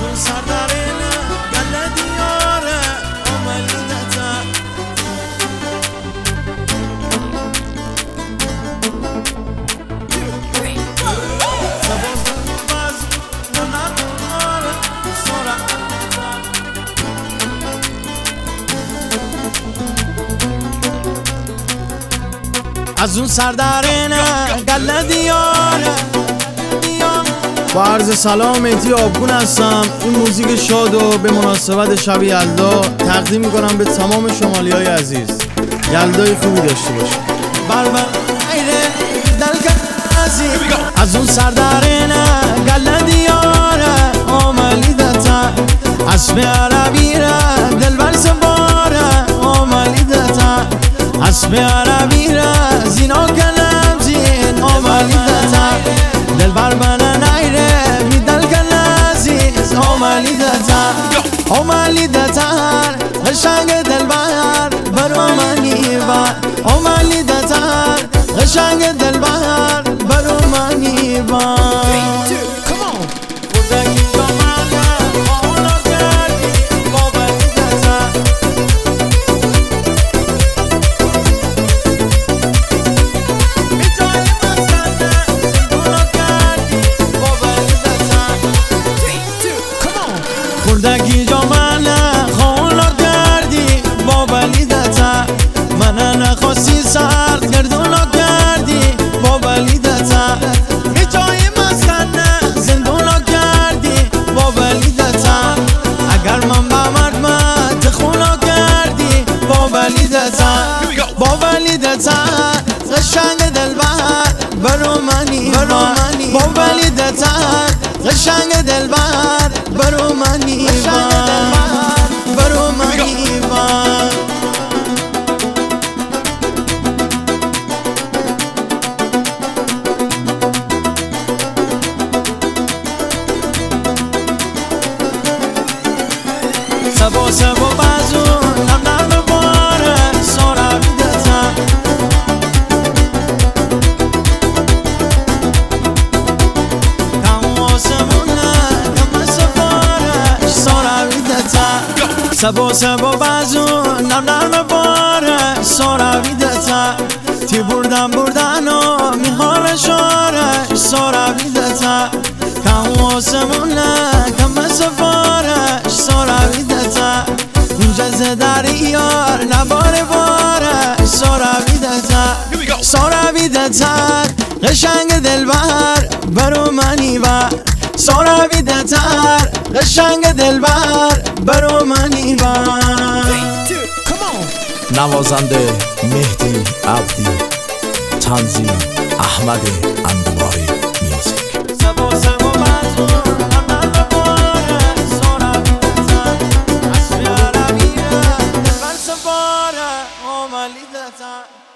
اون سردارینه گله دیاره آملیدتا از اون سردارینه گله دیاره. با عرض سلام مهدی آبگون هستم. این موزیک شادو به مناسبت شب یلدا تقدیم میکنم به تمام شمالی های عزیز. یلدای خوبی داشته باشید. از اون سردارینه گله دیاره آملیدتا اسم عربی را دلبر سواره آملیدتا اسم عربی را زینا کنم زین آملیدتا دلبر من نیره بیدل کن عزیز آملیدتا قشنگ دلبر برو منی بر آملیدتا قشنگ دلبر برو منی بر خوردگی جا من خوانا کردی با بلیدتا من نخواستی سرد گردونا کردی با بلیدتا یه جای مسکن زندونا کردی با بلیدتا اگر من با مرد خونا کردی با بلیدتا قشنگ دلبر برو منی با بلیدتا قشنگ دلبر برو منی برو منی سبا سبا بازو نم نم باره سارا بیدتا کم واسمونه کم سفاره سارا بیدتا سبا سبا بازو نم نم باره سارا بیدتا تی بردن و میخوان شاره سارا بیدتا کم واسمونه کم سفاره سارا بیدتا اینجا زدریار نباره باره سارا بیدتا قشنگ دلبر برو منی بر سارا بیدتا قشنگ دلبر برو منی بر نوازنده مهدی عبدی، تنظیم احمد انباری میوزیک. عملی دتا